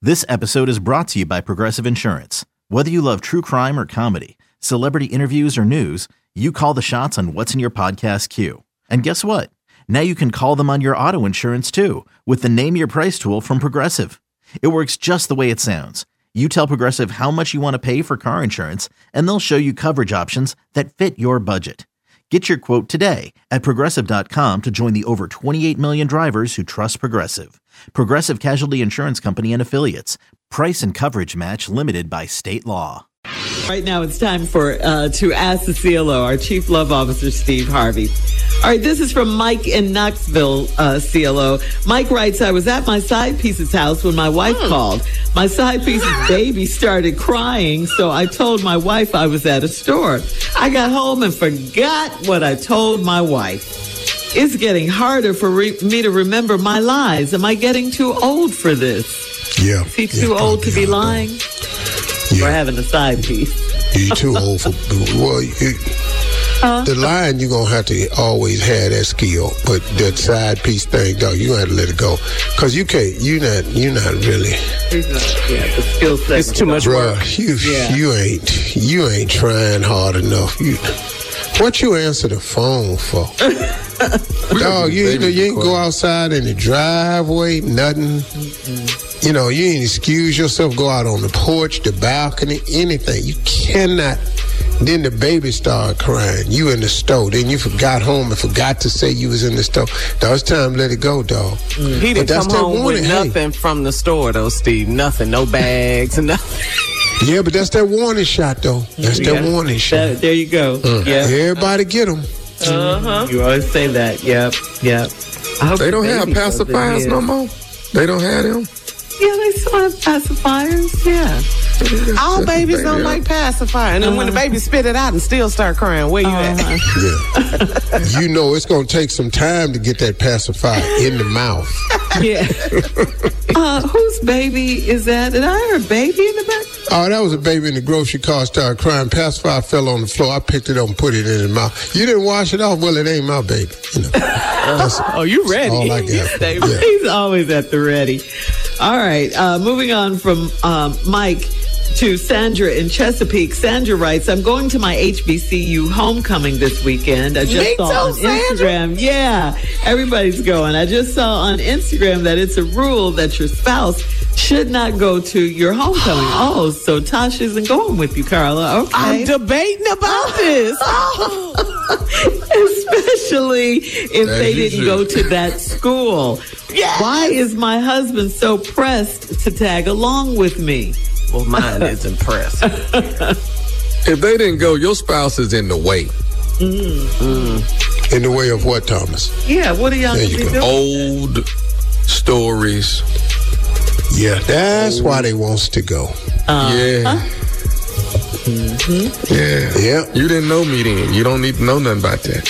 This episode is brought to you by Progressive Insurance. Whether you love true crime or comedy, celebrity interviews or news, you call the shots on what's in your podcast queue. And guess what? Now you can call them on your auto insurance too with the Name Your Price tool from Progressive. It works just the way it sounds. You tell Progressive how much you want to pay for car insurance, and they'll show you coverage options that fit your budget. Get your quote today at Progressive.com to join the over 28 million drivers who trust Progressive. Progressive Casualty Insurance Company and Affiliates. Price and coverage match limited by state law. Right now it's time for to ask the CLO, our Chief Love Officer, Steve Harvey. All right, this is from Mike in Knoxville, CLO. Mike writes, I was at my side piece's house when my wife called. My side piece's baby started crying, so I told my wife I was at a store. I got home and forgot what I told my wife. It's getting harder for me to remember my lies. Am I getting too old for this? Yeah. Is he too old to be lying? Yeah. We're having a side piece. You're too old for... Well, the line, you're going to have to always have that skill. But that side piece thing, dog, you're going to have to let it go. Because you can't... You're not really... The skill set. It's too much work. You ain't trying hard enough. What you answer the phone for? Dog, you ain't go outside in the driveway, nothing. Mm-mm. You know, you ain't excuse yourself, go out on the porch, the balcony, anything. You cannot. Then the baby started crying. You in the store. Then you got home and forgot to say you was in the store. Dog, it's time to let it go, dog. He didn't come home with nothing from the store, though, Steve. Nothing. No bags, nothing. Yeah, but that's that warning shot, though. That's that warning shot. There you go. Yeah. Everybody get them. You always say that. Yep. I hope they don't have pacifiers no more. They don't have them. Yeah, they still have pacifiers. Yeah. All babies don't like pacifier. And then when the baby spit it out and still start crying, where you at? Yeah. You know it's going to take some time to get that pacifier in the mouth. Yeah. Whose baby is that? Did I hear a baby in the back? Oh, that was a baby in the grocery car, started crying. Pacifier fell on the floor. I picked it up and put it in his mouth. You didn't wash it off? Well, it ain't my baby. You know. You ready? All I got. Yeah. He's always at the ready. All right. Moving on from Mike to Sandra in Chesapeake. Sandra writes, I'm going to my HBCU homecoming this weekend. I just saw on Instagram. Yeah, everybody's going. I just saw on Instagram that it's a rule that your spouse should not go to your homecoming. Oh, so Tasha isn't going with you, Carla. Okay. I'm debating about this. Especially if they didn't go to that school. Yes. Why is my husband so pressed to tag along with me? Well, mine is impressed. If they didn't go, your spouse is in the way. In the way of what, Thomas? Yeah, what are y'all doing? Old stories. Yeah, that's why they wants to go. Yeah. Mm-hmm. Yeah. You didn't know me then. You don't need to know nothing about that.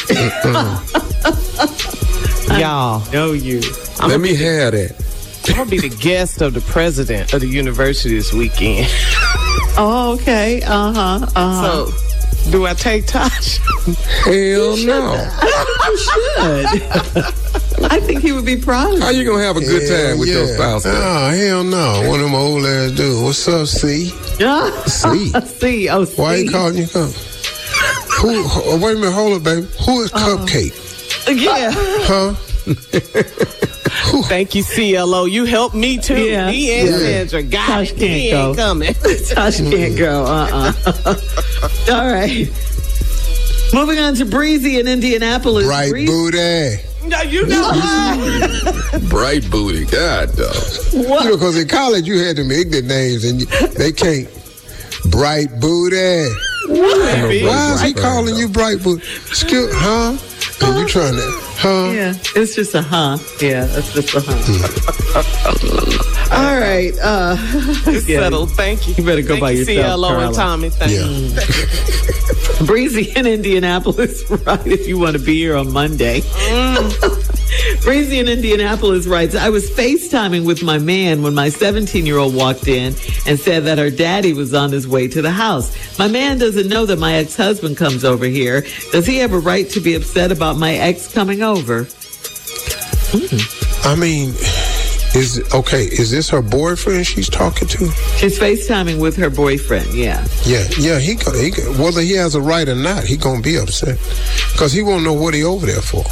Y'all. Know you. Let me have that. I'm going to be the guest of the president of the university this weekend. Oh, okay. So, do I take Tosh? Hell no. You should. I think he would be proud of you. How you going to have a good time with your spouse? Oh, hell no. One of them old ass dudes. What's up, C? C. C. Oh, C. Why you calling you Cupcake? Wait a minute. Hold up, baby. Who is Cupcake? Yeah. Huh? Thank you, CLO. You helped me too. Yeah. Me and Sandra got Tosh it. can't He go. ain't coming. Tosh can't go. All right. Moving on to Breezy in Indianapolis. Bright booty. No, you know what? Bright booty. God, dog. What? You know, because in college you had them ignorant names and they can't. Bright booty. Why is he calling you bright booty? Huh? And you trying to, huh? Yeah, it's just a huh. Yeah, it's just a huh. All right. It's settled. Thank you. You better go by yourself, CLO Carla. and Tommy. Thank you. Breezy in Indianapolis, right, if you want to be here on Monday. Breezy in Indianapolis writes, I was FaceTiming with my man when my 17-year-old walked in and said that her daddy was on his way to the house. My man doesn't know that my ex-husband comes over here. Does he have a right to be upset about my ex coming over? I mean, Is this her boyfriend she's talking to? She's FaceTiming with her boyfriend, yeah. Yeah, he whether he has a right or not, he gonna be upset. Because he won't know what he over there for.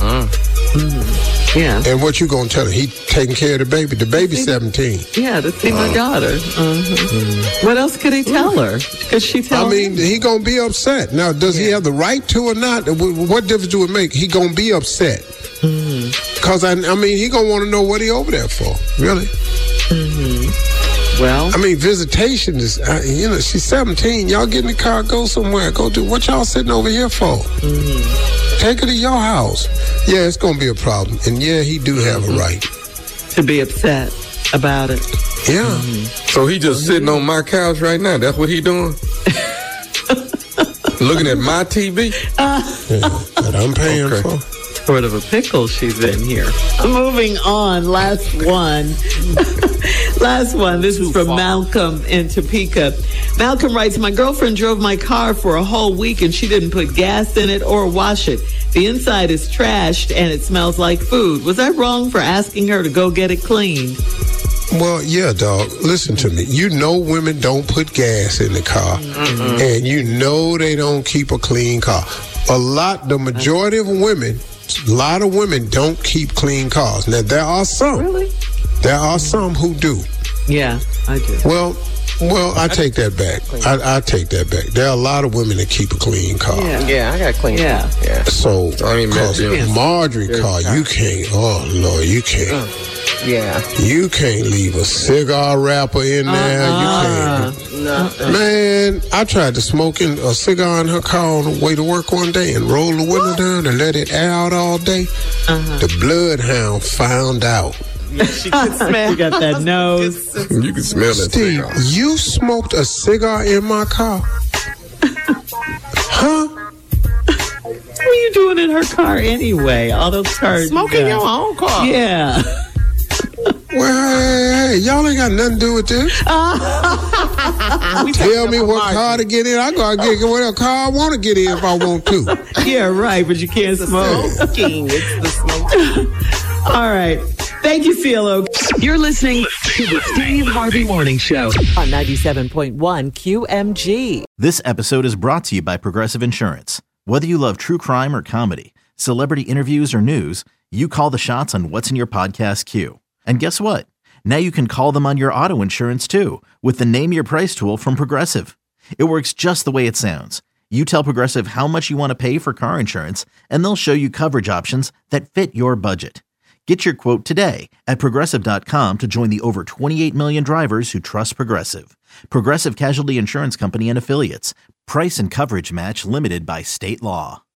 Yeah. And what you gonna tell him? He taking care of the baby. The baby's 17. Yeah, to see my daughter. What else could he tell her? Could she tell him? He gonna be upset. Now, does he have the right to or not? What difference do it make? He gonna be upset. Because, he gonna want to know what he over there for. Really? Well, visitation is, she's 17. Y'all get in the car, go somewhere. Go do what y'all sitting over here for. Take her to your house. Yeah, it's going to be a problem. And yeah, he do have a right to be upset about it. Yeah. So he just sitting on my couch right now. That's what he doing? Looking at my TV? That I'm paying for. Sort of a pickle she's in here. Moving on, last one. This is from Malcolm in Topeka. Malcolm writes, my girlfriend drove my car for a whole week and she didn't put gas in it or wash it. The inside is trashed and it smells like food. Was I wrong for asking her to go get it cleaned? Well, yeah, dog. Listen to me. You know women don't put gas in the car. And you know they don't keep a clean car. The majority of women, a lot of women don't keep clean cars. Now, there are some. Really? There are some who do. Yeah, I do. Well, I take that back. I take that back. There are a lot of women that keep a clean car. Yeah, I got a clean car. Yeah. So, because Marjorie car, you can't. Oh, Lord, you can't. Yeah. You can't leave a cigar wrapper in there. You can't. No. Man, I tried to smoke a cigar in her car on the way to work one day and roll the window down and let it air out all day. The bloodhound found out. Yeah, she could smell. You got that nose. You can smell that Steve, cigar. you smoked a cigar in my car? Huh? What are you doing in her car anyway? All those cars. Smoking your own car. Yeah. Well, hey, y'all ain't got nothing to do with this. Tell me what car to get in. I gotta get whatever car I want to get in if I want to. Yeah, right, but you can't smoke. Smoking. It's the smoking. All right. Thank you, CeeLo. You're listening to the Steve Harvey Morning Show on 97.1 QMG. This episode is brought to you by Progressive Insurance. Whether you love true crime or comedy, celebrity interviews or news, you call the shots on what's in your podcast queue. And guess what? Now you can call them on your auto insurance too with the Name Your Price tool from Progressive. It works just the way it sounds. You tell Progressive how much you want to pay for car insurance, and they'll show you coverage options that fit your budget. Get your quote today at Progressive.com to join the over 28 million drivers who trust Progressive. Progressive Casualty Insurance Company and Affiliates. Price and coverage match limited by state law.